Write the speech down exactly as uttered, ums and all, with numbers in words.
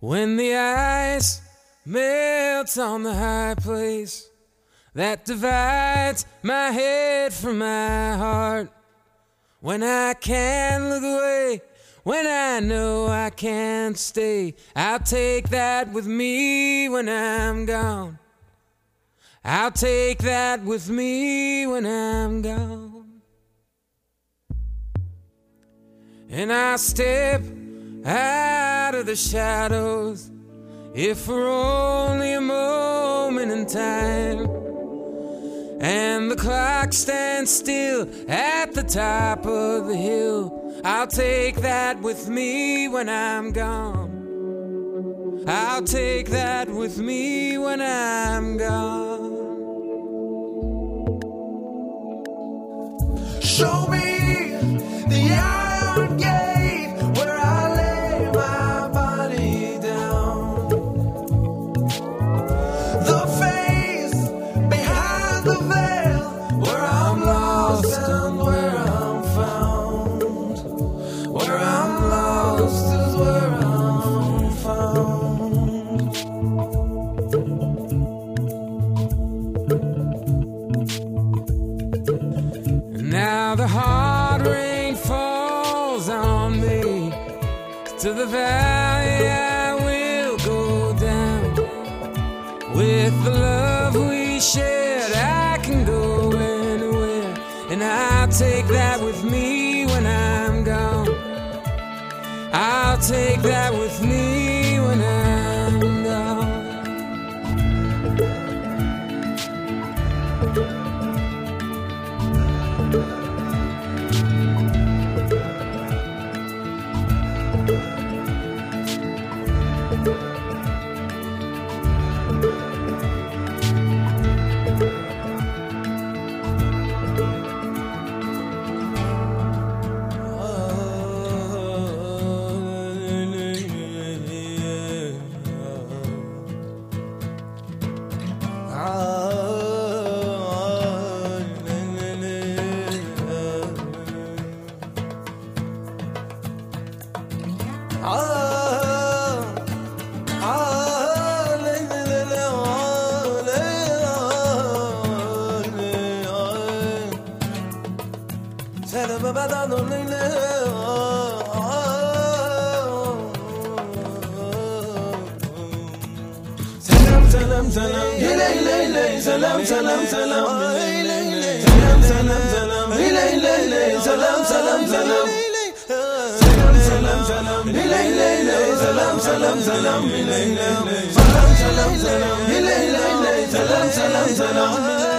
When the ice melts on the high place that divides my head from my heart, when I can't look away, when I know I can't stay, I'll take that with me when I'm gone. I'll take that with me when I'm gone. And I'll step out of the shadows, if for only a moment in time, and the clock stands still at the top of the hill, I'll take that with me when I'm gone. I'll take that with me when I'm gone. Show me the iron gate where I lay my body down, the face behind the veil where I'm lost and where I'm found, where I'm lost is where I'm found. And now the hard rain falls on me, to the valley I will go down. With the love we shared, I can go anywhere, and I'll take that with me when I'm gone. I'll take that with me when I'm gone. Salam salam, ilay lay lay, salam salam salam, ilay lay, salam salam salam, ilay lay lay, salam salam salam, salam salam salam, ilay lay lay, salam salam salam, ilay lay lay, salam salam salam, ilay lay lay, salam salam salam.